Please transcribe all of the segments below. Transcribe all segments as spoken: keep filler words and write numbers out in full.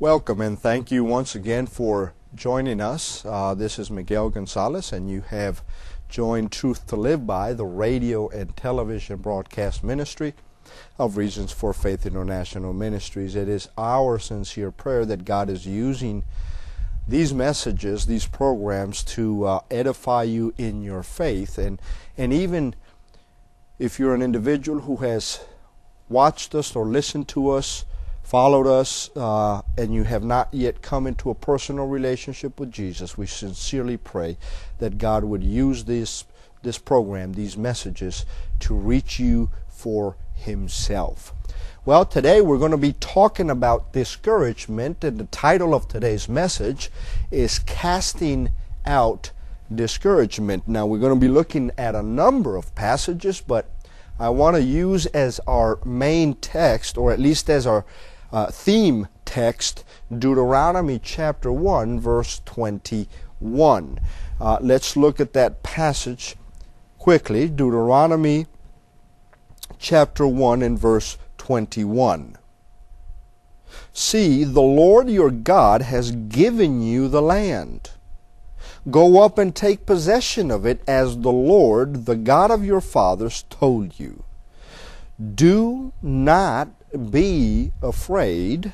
Welcome and thank you once again for joining us. Uh, this is Miguel Gonzalez, and you have joined Truth to Live By, the radio and television broadcast ministry of Reasons for Faith International Ministries. It is our sincere prayer that God is using these messages, these programs, to uh, edify you in your faith. And, and even if you're an individual who has watched us or listened to us, followed us, uh, and you have not yet come into a personal relationship with Jesus, we sincerely pray that God would use this this program, these messages, to reach you for Himself. Well, today we're going to be talking about discouragement, and the title of today's message is Casting Out Discouragement. Now, we're going to be looking at a number of passages, but I want to use as our main text, or at least as our Uh, theme text, Deuteronomy chapter one, verse twenty-one. Uh, let's look at that passage quickly. Deuteronomy chapter one and verse twenty-one. See, the Lord your God has given you the land. Go up and take possession of it as the Lord, the God of your fathers, told you. Do not be afraid.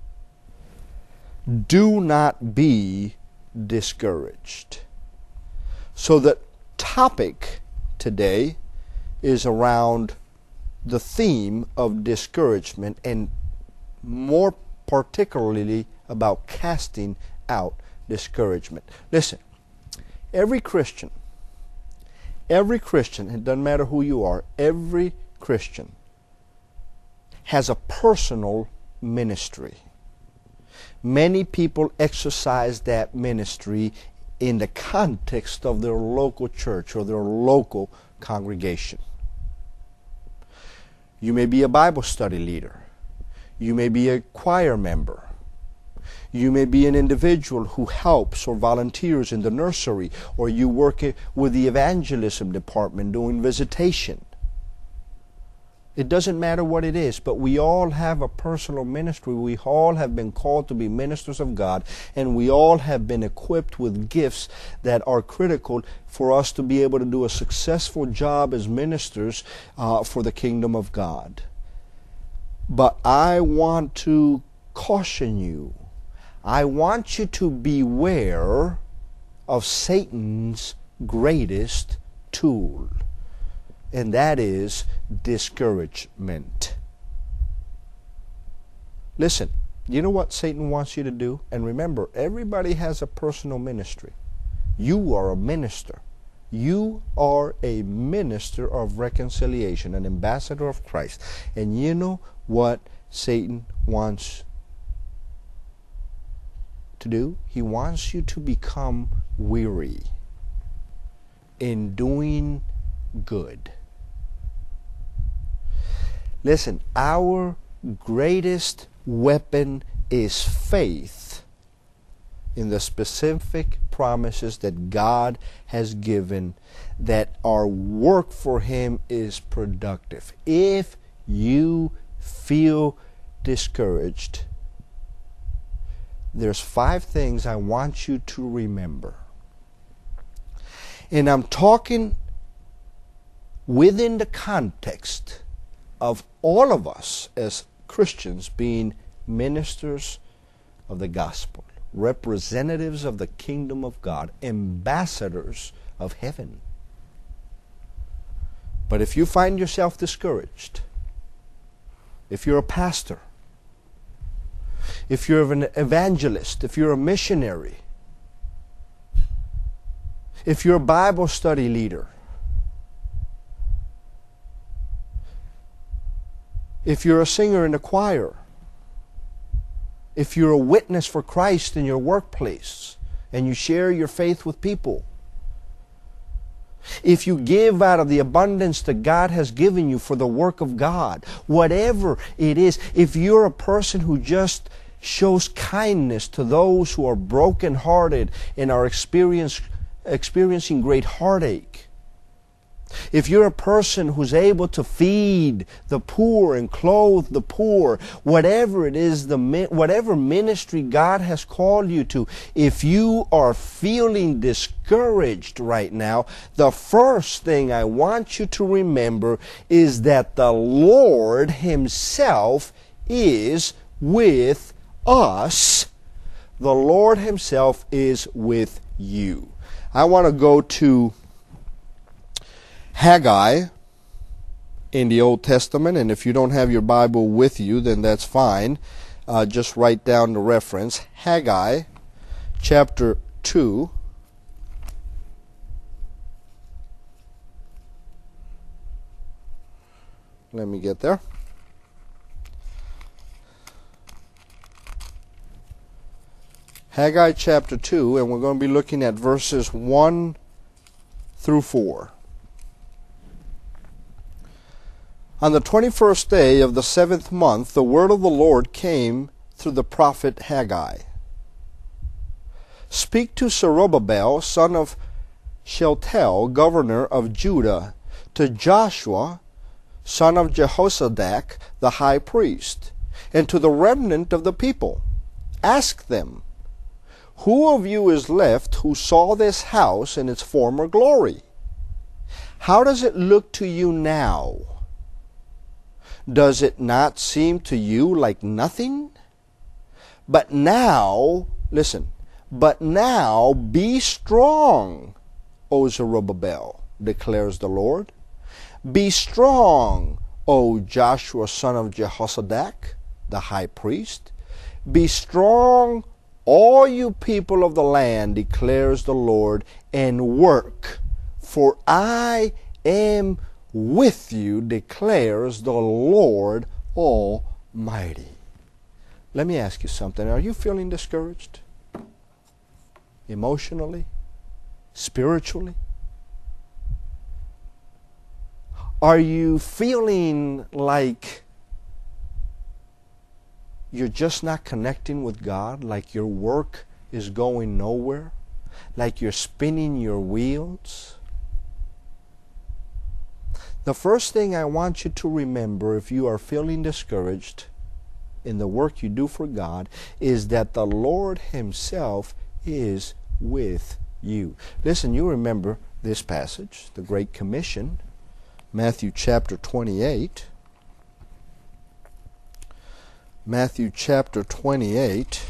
Do not be discouraged. So the topic today is around the theme of discouragement, and more particularly about casting out discouragement. Listen, every Christian, every Christian, it doesn't matter who you are, every Christian has a personal ministry. Many people exercise that ministry in the context of their local church or their local congregation. You may be a Bible study leader. You may be a choir member. You may be an individual who helps or volunteers in the nursery, or you work with the evangelism department doing visitation. It doesn't matter what it is, but we all have a personal ministry. We all have been called to be ministers of God, and we all have been equipped with gifts that are critical for us to be able to do a successful job as ministers uh, for the kingdom of God. But I want to caution you. I want you to beware of Satan's greatest tool, and that is discouragement. Listen, you know what Satan wants you to do? And remember, everybody has a personal ministry. You are a minister. You are a minister of reconciliation, an ambassador of Christ. And you know what Satan wants to do? He wants you to become weary in doing good. Listen, our greatest weapon is faith in the specific promises that God has given, that our work for Him is productive. If you feel discouraged, there's five things I want you to remember. And I'm talking within the context of all of us as Christians being ministers of the gospel, representatives of the kingdom of God, ambassadors of heaven. But if you find yourself discouraged, if you're a pastor, if you're an evangelist, if you're a missionary, if you're a Bible study leader, if you're a singer in the choir, if you're a witness for Christ in your workplace and you share your faith with people, if you give out of the abundance that God has given you for the work of God, whatever it is, if you're a person who just shows kindness to those who are brokenhearted and are experience, experiencing great heartache, if you're a person who's able to feed the poor and clothe the poor, whatever it is, the whatever ministry God has called you to, if you are feeling discouraged right now, the first thing I want you to remember is that the Lord Himself is with us. The Lord Himself is with you. I want to go to Haggai in the Old Testament, and if you don't have your Bible with you, then that's fine. Uh, just write down the reference. Haggai chapter two. Let me get there. Haggai chapter two, and we're going to be looking at verses one through four. On the twenty-first day of the seventh month, the word of the Lord came through the prophet Haggai. Speak to Zerubbabel, son of Shealtiel, governor of Judah, to Joshua, son of Jehozadak, the high priest, and to the remnant of the people. Ask them, who of you is left who saw this house in its former glory? How does it look to you now? Does it not seem to you like nothing? But now, listen, but now be strong, O Zerubbabel, declares the Lord. Be strong, O Joshua, son of Jehozadak, the high priest. Be strong, all you people of the land, declares the Lord, and work, for I am with you, declares the Lord Almighty. Let me ask you something. Are you feeling discouraged? Emotionally? Spiritually? Are you feeling like you're just not connecting with God, like your work is going nowhere, like you're spinning your wheels? The first thing I want you to remember, if you are feeling discouraged in the work you do for God, is that the Lord Himself is with you. Listen, you remember this passage, the Great Commission, Matthew chapter twenty-eight. Matthew chapter twenty-eight.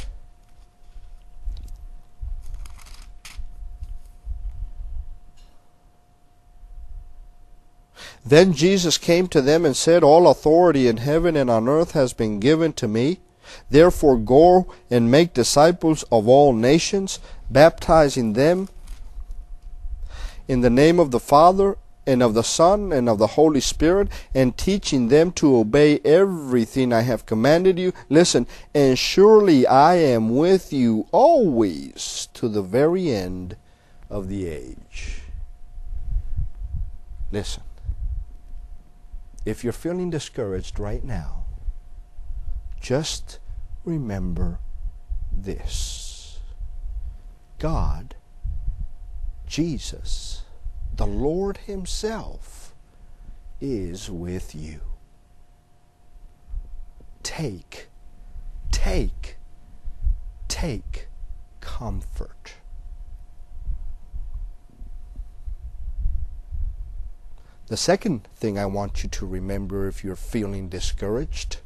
Then Jesus came to them and said, all authority in heaven and on earth has been given to me. Therefore go and make disciples of all nations, baptizing them in the name of the Father and of the Son and of the Holy Spirit, and teaching them to obey everything I have commanded you. Listen, and surely I am with you always to the very end of the age. Listen. If you're feeling discouraged right now, just remember this. God, Jesus, the Lord Himself, is with you. Take, take, take comfort. The second thing I want you to remember if you're feeling discouraged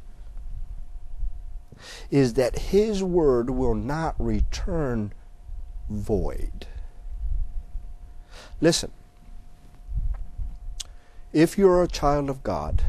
is that His word will not return void. Listen, if you're a child of God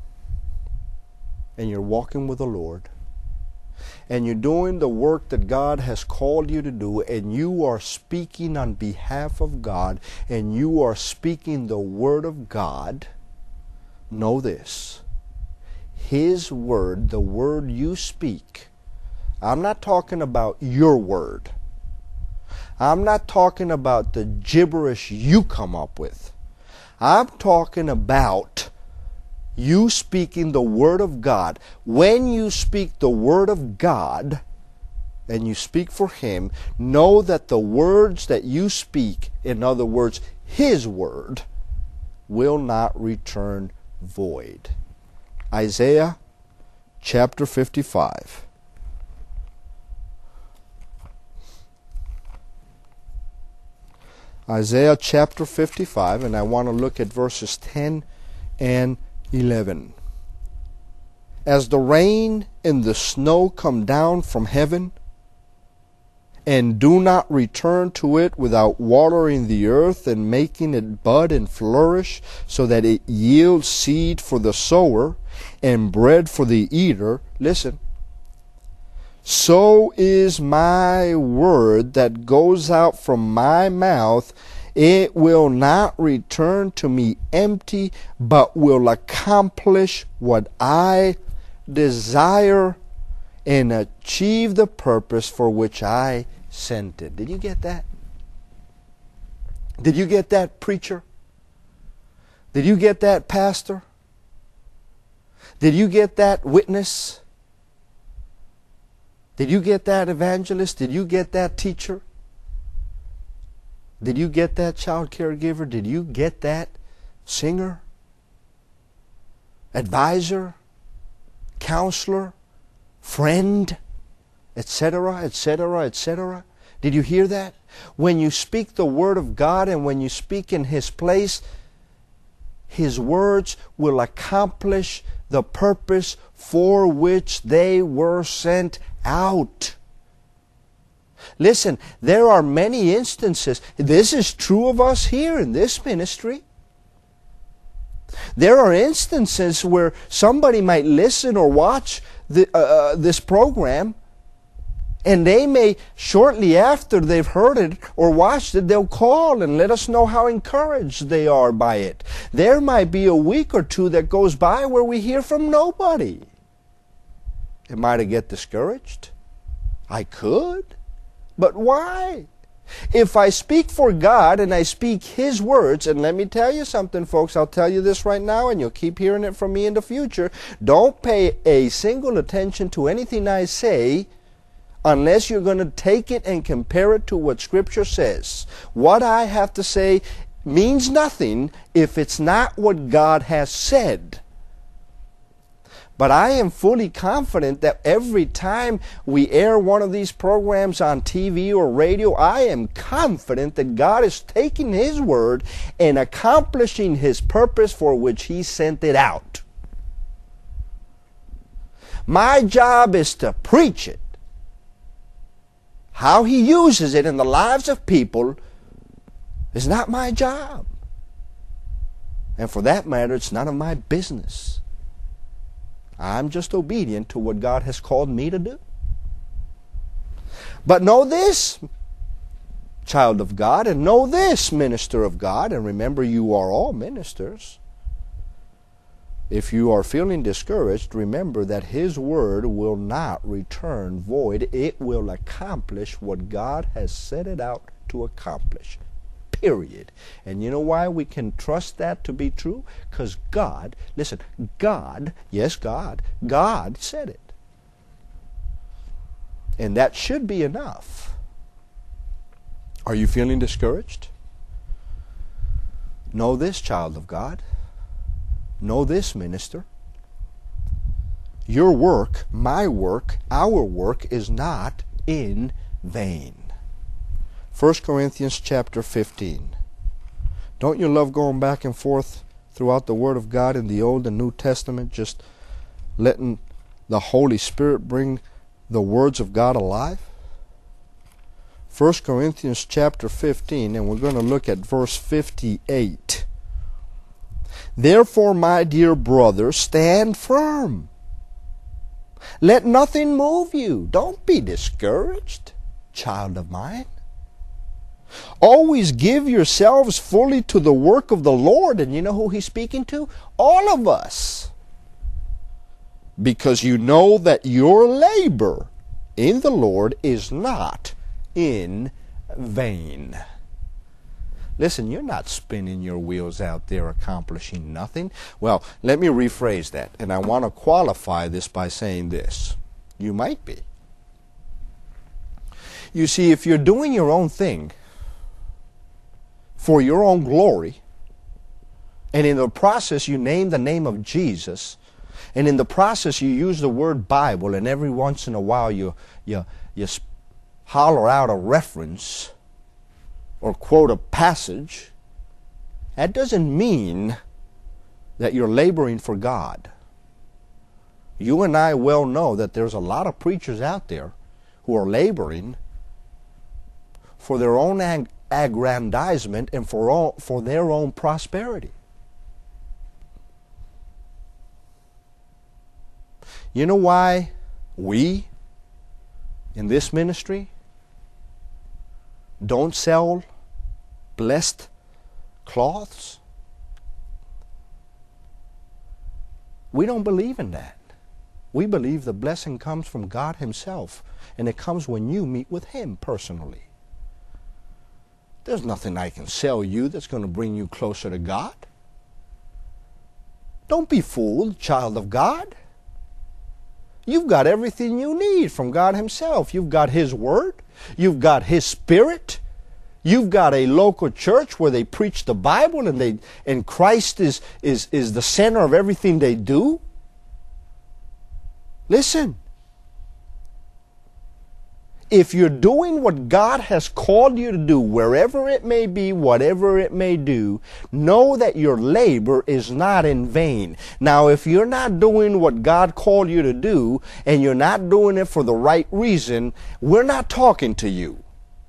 and you're walking with the Lord and you're doing the work that God has called you to do, and you are speaking on behalf of God, and you are speaking the Word of God, know this. His Word, the Word you speak, I'm not talking about your word. I'm not talking about the gibberish you come up with. I'm talking about you speaking the Word of God. When you speak the Word of God and you speak for Him, know that the words that you speak, in other words, His Word, will not return void. Isaiah chapter fifty-five. Isaiah chapter fifty-five, and I want to look at verses ten and eleven. As the rain and the snow come down from heaven, and do not return to it without watering the earth and making it bud and flourish, so that it yields seed for the sower and bread for the eater, listen, so is my word that goes out from my mouth. It will not return to me empty, but will accomplish what I desire and achieve the purpose for which I sent it. Did you get that? Did you get that, preacher? Did you get that, pastor? Did you get that, witness? Did you get that, evangelist? Did you get that, teacher? Did you get that, child caregiver? Did you get that, singer? Advisor? Counselor? Friend? Etc., etc., et cetera. Did you hear that? When you speak the Word of God and when you speak in His place, His words will accomplish the purpose for which they were sent out. Listen, there are many instances. This is true of us here in this ministry. There are instances where somebody might listen or watch the, uh, this program, and they may, shortly after they've heard it or watched it, they'll call and let us know how encouraged they are by it. There might be a week or two that goes by where we hear from nobody. Am I to get discouraged? I could. But why? If I speak for God and I speak His words, and let me tell you something, folks, I'll tell you this right now, and you'll keep hearing it from me in the future. Don't pay a single attention to anything I say unless you're going to take it and compare it to what Scripture says. What I have to say means nothing if it's not what God has said. But I am fully confident that every time we air one of these programs on T V or radio, I am confident that God is taking His word and accomplishing His purpose for which He sent it out. My job is to preach it. How He uses it in the lives of people is not my job. And for that matter, it's none of my business. I'm just obedient to what God has called me to do. But know this, child of God, and know this, minister of God, and remember you are all ministers. If you are feeling discouraged, remember that His word will not return void. It will accomplish what God has set it out to accomplish. Period. And you know why we can trust that to be true? Because God, listen, God, yes, God, God said it. And that should be enough. Are you feeling discouraged? Know this, child of God. Know this, minister. Your work, my work, our work is not in vain. First Corinthians chapter fifteen. Don't you love going back and forth throughout the Word of God in the Old and New Testament, just letting the Holy Spirit bring the words of God alive? First Corinthians chapter fifteen, and we're going to look at verse fifty-eight. Therefore, my dear brother, stand firm. Let nothing move you. Don't be discouraged, child of mine. Always give yourselves fully to the work of the Lord. And you know who He's speaking to? All of us. Because you know that your labor in the Lord is not in vain. Listen, you're not spinning your wheels out there accomplishing nothing. Well, let me rephrase that. And I want to qualify this by saying this. You might be. You see, if you're doing your own thing, for your own glory, And in the process, you name the name of Jesus. And in the process, you use the word Bible. And every once in a while, you, you, you holler out a reference or quote a passage. That doesn't mean that you're laboring for God. You and I well know that there's a lot of preachers out there who are laboring for their own ag- aggrandizement and for, all, for their own prosperity. You know why we in this ministry don't sell blessed cloths? We don't believe in that. We believe the blessing comes from God Himself, and it comes when you meet with Him personally. There's nothing I can sell you that's going to bring you closer to God. Don't be fooled, child of God. You've got everything you need from God Himself. You've got His Word. You've got His Spirit. You've got a local church where they preach the Bible and they and Christ is, is, is the center of everything they do. Listen. If you're doing what God has called you to do, wherever it may be, whatever it may do, know that your labor is not in vain. Now, if you're not doing what God called you to do, and you're not doing it for the right reason, we're not talking to you.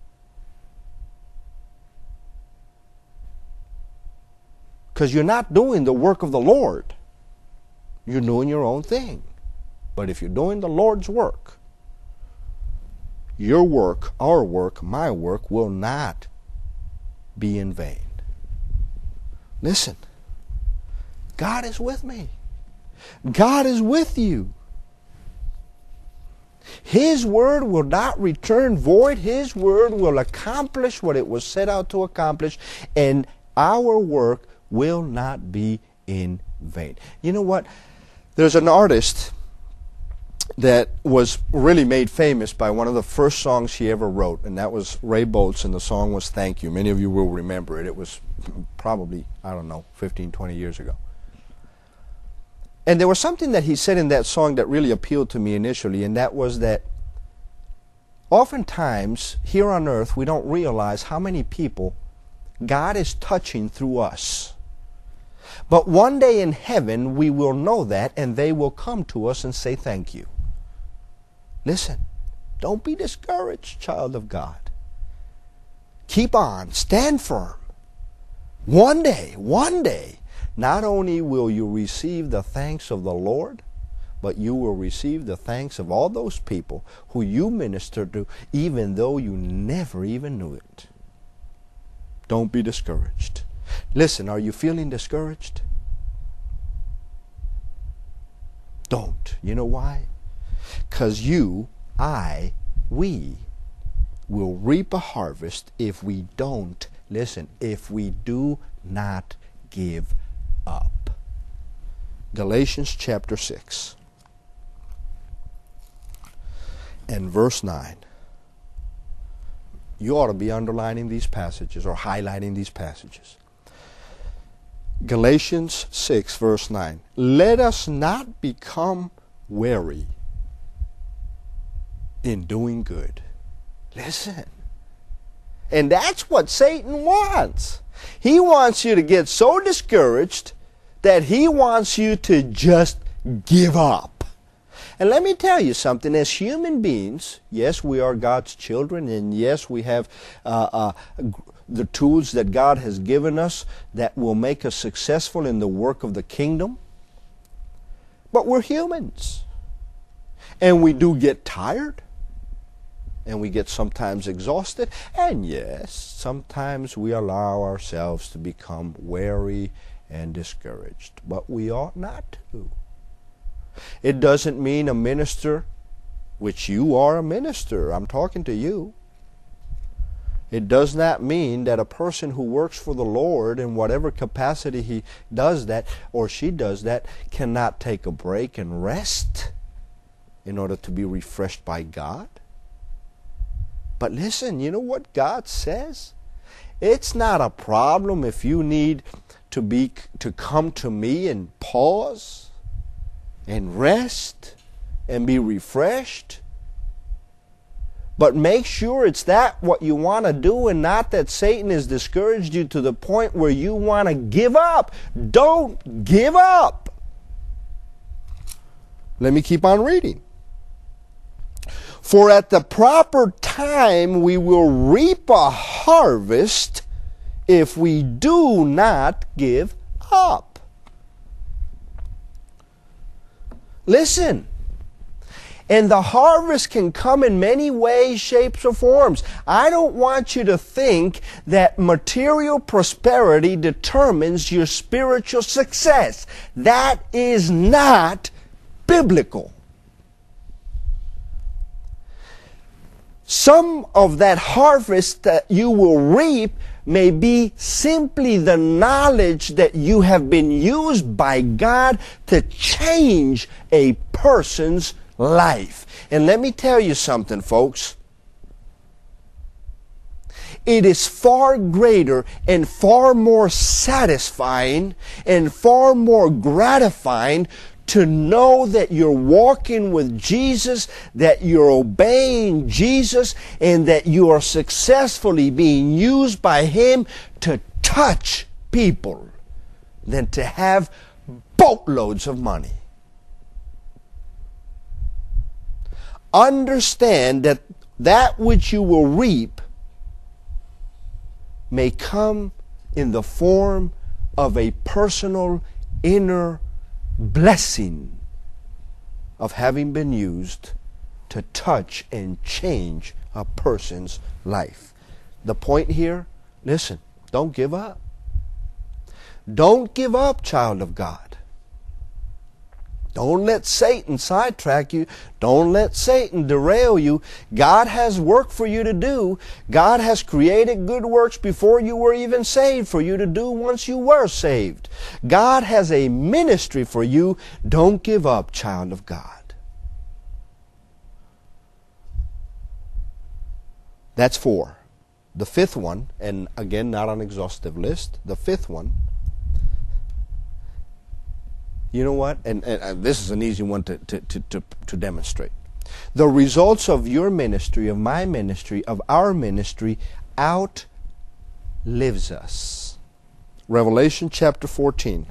Because you're not doing the work of the Lord. You're doing your own thing. But if you're doing the Lord's work, your work, our work, my work will not be in vain. Listen, God is with me. God is with you. His word will not return void. His word will accomplish what it was set out to accomplish, and our work will not be in vain. You know what? There's an artist that was really made famous by one of the first songs he ever wrote, and that was Ray Boltz, and the song was Thank You. Many of you will remember it. It was probably, I don't know, fifteen, twenty years ago. And there was something that he said in that song that really appealed to me initially, and that was that oftentimes here on earth we don't realize how many people God is touching through us. But one day in heaven we will know that, and they will come to us and say thank you. Listen, don't be discouraged, child of God. Keep on, stand firm. One day, one day, not only will you receive the thanks of the Lord, but you will receive the thanks of all those people who you ministered to, even though you never even knew it. Don't be discouraged. Listen, are you feeling discouraged? Don't. You know why? Because you, I, we will reap a harvest if we don't, listen, if we do not give up. Galatians chapter six and verse nine. You ought to be underlining these passages or highlighting these passages. Galatians six verse nine. Let us not become weary in doing good. Listen. And that's what Satan wants. He wants you to get so discouraged that he wants you to just give up. And let me tell you something. As human beings, yes, we are God's children, and yes, we have uh, uh, the tools that God has given us that will make us successful in the work of the kingdom. But we're humans. And we do get tired. And we get sometimes exhausted. And yes, sometimes we allow ourselves to become weary and discouraged. But we ought not to. It doesn't mean a minister, which you are a minister, I'm talking to you. It does not mean that a person who works for the Lord in whatever capacity he does that or she does that cannot take a break and rest in order to be refreshed by God. But listen, you know what God says? It's not a problem if you need to be to come to me and pause and rest and be refreshed. But make sure it's that what you want to do, and not that Satan has discouraged you to the point where you want to give up. Don't give up. Let me keep on reading. For at the proper time we will reap a harvest if we do not give up. Listen. And the harvest can come in many ways, shapes, or forms. I don't want you to think that material prosperity determines your spiritual success. That is not biblical. Some of that harvest that you will reap may be simply the knowledge that you have been used by God to change a person's life. And let me tell you something, folks. It is far greater and far more satisfying and far more gratifying to know that you're walking with Jesus, that you're obeying Jesus, and that you are successfully being used by Him to touch people than to have boatloads of money. Understand that that which you will reap may come in the form of a personal inner blessing of having been used to touch and change a person's life. The point here, listen, don't give up. Don't give up, child of God. Don't let Satan sidetrack you. Don't let Satan derail you. God has work for you to do. God has created good works before you were even saved for you to do once you were saved. God has a ministry for you. Don't give up, child of God. That's four. The fifth one, and again, not an exhaustive list, the fifth one, you know what? And, and this is an easy one to, to, to, to, to demonstrate. The results of your ministry, of my ministry, of our ministry outlives us. Revelation chapter fourteen.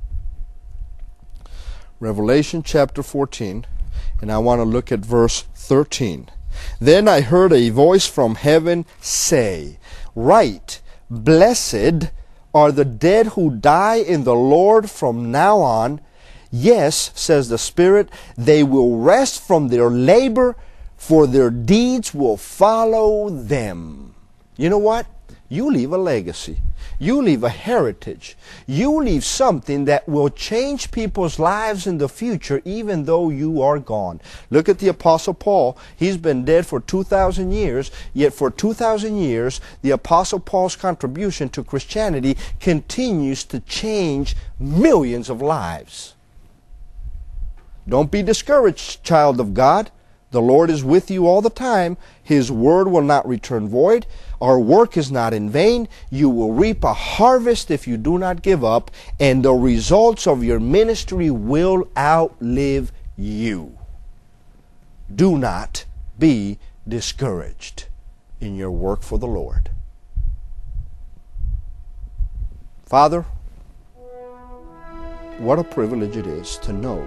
Revelation chapter fourteen. And I want to look at verse thirteen. Then I heard a voice from heaven say, "Write, blessed are the dead who die in the Lord from now on. Yes, says the Spirit, they will rest from their labor, for their deeds will follow them." You know what? You leave a legacy. You leave a heritage. You leave something that will change people's lives in the future, even though you are gone. Look at the Apostle Paul. He's been dead for two thousand years, yet for two thousand years, the Apostle Paul's contribution to Christianity continues to change millions of lives. Don't be discouraged, child of God. The Lord is with you all the time. His word will not return void. Our work is not in vain. You will reap a harvest if you do not give up, and the results of your ministry will outlive you. Do not be discouraged in your work for the Lord. Father, what a privilege it is to know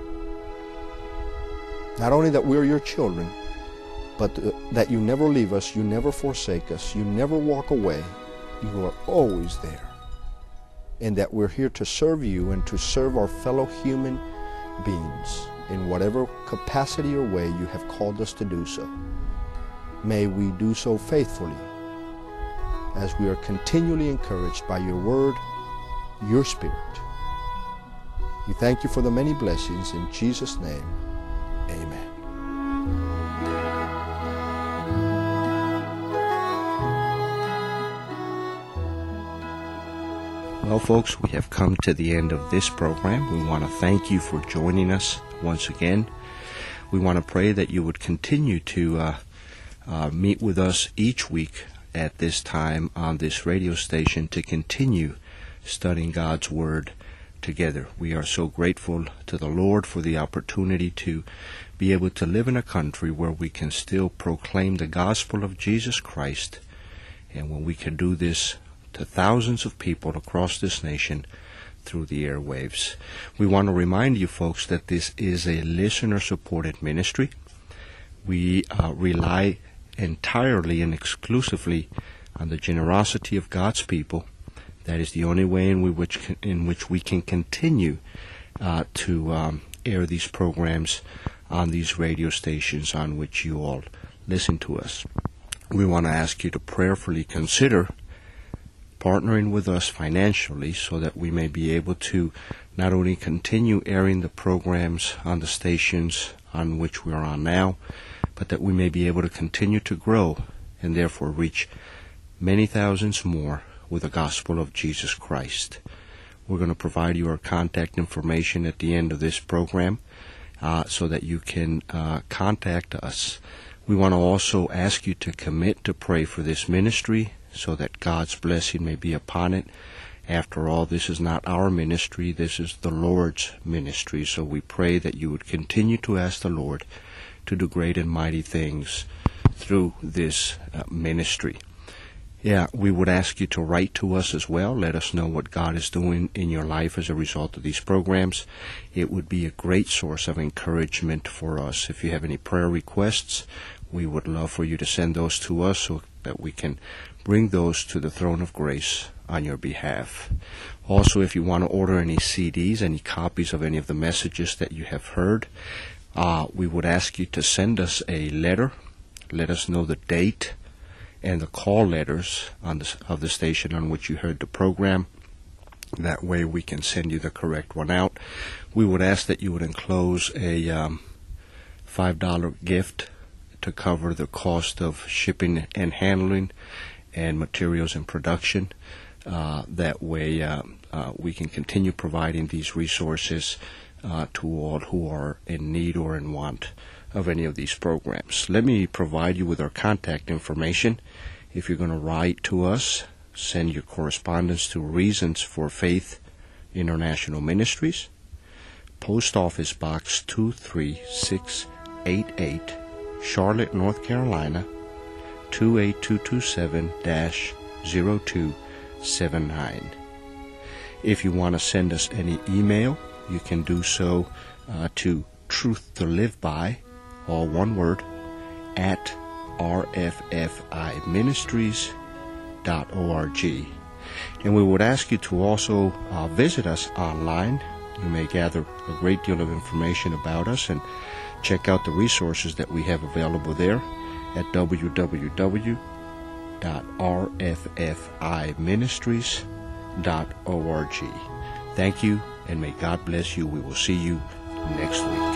not only that we're your children, but that you never leave us, you never forsake us, you never walk away. You are always there. And that we're here to serve you and to serve our fellow human beings in whatever capacity or way you have called us to do so. May we do so faithfully as we are continually encouraged by your word, your Spirit. We thank you for the many blessings. In Jesus' name, amen. Well, folks, we have come to the end of this program. We want to thank you for joining us once again. We want to pray that you would continue to uh, uh, meet with us each week at this time on this radio station to continue studying God's Word together. We are so grateful to the Lord for the opportunity to be able to live in a country where we can still proclaim the gospel of Jesus Christ, and when we can do this to thousands of people across this nation through the airwaves. We want to remind you folks that this is a listener-supported ministry. We uh, rely entirely and exclusively on the generosity of God's people. That is the only way in which can, in which we can continue uh, to um, air these programs on these radio stations on which you all listen to us. We want to ask you to prayerfully consider partnering with us financially so that we may be able to not only continue airing the programs on the stations on which we are on now, but that we may be able to continue to grow and therefore reach many thousands more with the gospel of Jesus Christ. We're going to provide you our contact information at the end of this program uh, so that you can uh, contact us. We want to also ask you to commit to pray for this ministry so that God's blessing may be upon it. After all, this is not our ministry, this is the Lord's ministry. So we pray that you would continue to ask the Lord to do great and mighty things through this uh, ministry. Yeah, we would ask you to write to us as well. Let us know what God is doing in your life as a result of these programs. It would be a great source of encouragement for us. If you have any prayer requests, we would love for you to send those to us so that we can bring those to the throne of grace on your behalf. Also, if you want to order any C Ds, any copies of any of the messages that you have heard, uh, we would ask you to send us a letter. Let us know the date and the call letters on the, of the station on which you heard the program. That way we can send you the correct one out. We would ask that you would enclose a um, five dollar gift to cover the cost of shipping and handling and materials and production. Uh, that way uh, uh, we can continue providing these resources uh, to all who are in need or in want of any of these programs. Let me provide you with our contact information. If you're going to write to us, send your correspondence to Reasons for Faith International Ministries, Post Office Box two three six eight eight, Charlotte, North Carolina two eight two two seven dash zero two seven nine. If you want to send us any email, you can do so uh, to Truth to Live By, all one word, at r f f i ministries dot org. And we would ask you to also uh, visit us online. You may gather a great deal of information about us and check out the resources that we have available there at w w w dot r f f i ministries dot org. Thank you, and may God bless you. We will see you next week.